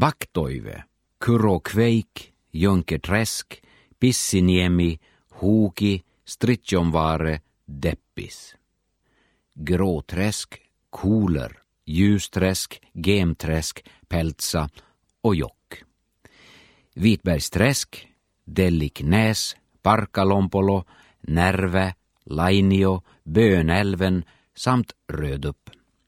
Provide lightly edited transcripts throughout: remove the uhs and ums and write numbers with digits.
Vaktoive, Kurokveik, Jönkerträsk, Pissiniemi, Huuki, Stritjonvaare, Deppis. Gråträsk, Koler, Ljusträsk, Gemträsk, Peltsa och Jock. Vitbergsträsk, Delliknäs, Parkalompolo, Närve, Lainio, Bönälven samt Rödupp.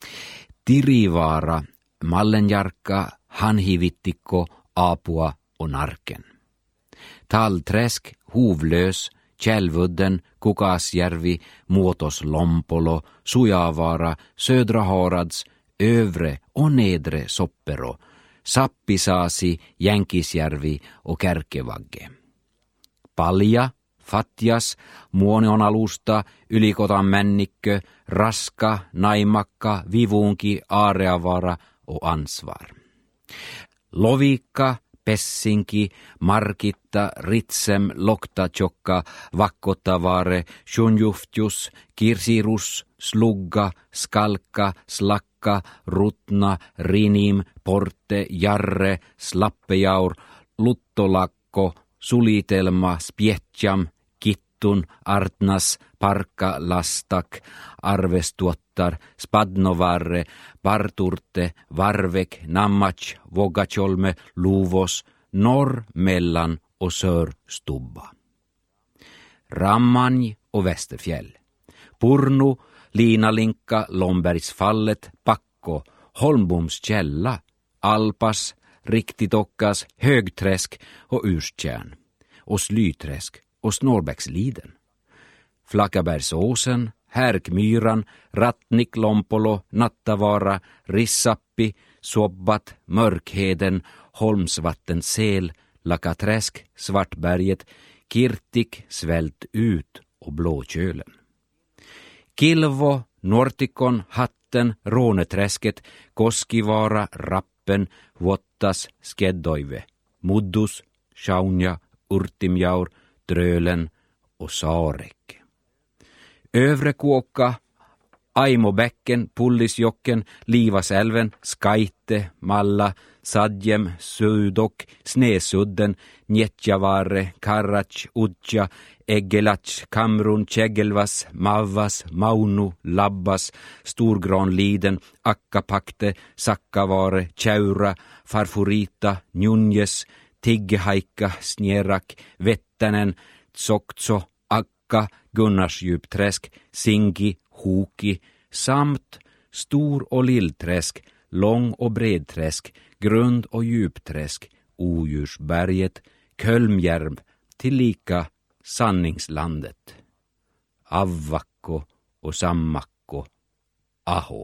Tirivaara, Mallenjarkka, Hanhivittikko, Apua och Narken. Tallträsk, Hovlös, Källvudden, Kukasjärvi, Muotos-Lompolo, Sujavaara, Södra Harads, Övre och Nedre Soppero, Sappisaasi, Jänkisjärvi och Kärkevagge. Palja, Fatjas, Muonionalusta, Ylikotan Männikkö, Raska, Naimakka, Vivunki, Aareavaara och Ansvar. Lovikka, Pessinki, Markitta, Ritsem, Loktatjokka, Vakkotavaare, Sjunjuftjus, Kirsirus, Slugga, Skalkka, Slakka, Rutna, Rinim, Porte, Jarre, Slappejaur, Luttolakko, Sulitelma, Spjetjam, Kittun, Artnas, Parkka, Lastak, Arvestuottar, Spadnovarre, Parturte, Varvek, Nammach, Vogacholme, Luvos, Norr, Mellan och Sör Stubba. Rammanj och Västerfjäll. Purnu, Liinalinka, Lombergsfallet, Pakko, Holmboms källa, Alpas, Riktitokkas, Högträsk och Urstjärn. Och Slyträsk och Snorbäcksliden. Flackabergsåsen, Härkmyran, Rattnik, Lompolo, Nattavaara, Rissappi, Sobbat, Mörkheden, Holmsvattensel, Lakaträsk, Svartberget, Kirtik, Svält ut och Blåkölen. Kilvo, Nortikon, Hatten, Råneträsket, Koskivaara, Rappen, Vottas, Skeddoive, Muddus, Sjaunja, Urtimjaur, Drölen och Saarekke. Övre Kuokka, Aimobäcken, Pullisjocken, Livasälven, Skaite, Malla, Sadjem, Sudok, Snesudden, Njetjavaare, Karach, Utja, Eggelach, Kamrun, Tjegelvas, Mavvas, Maunu, Labbas, Storgranliden, Akkapakte, Sakkavaare, Tjaura, Farfurita, Njunjes, Tiggehaikka, Snierak, Vettänen, Tsoktso, Akka, Gunnarsdjupträsk, Singi, Huki samt Stor- och Lillträsk, Lång- och Bredträsk, Grund- och Djupträsk, Odjursberget, Kölmjärv, tillika Sanningslandet. Avvakko och Sammakko, Aho.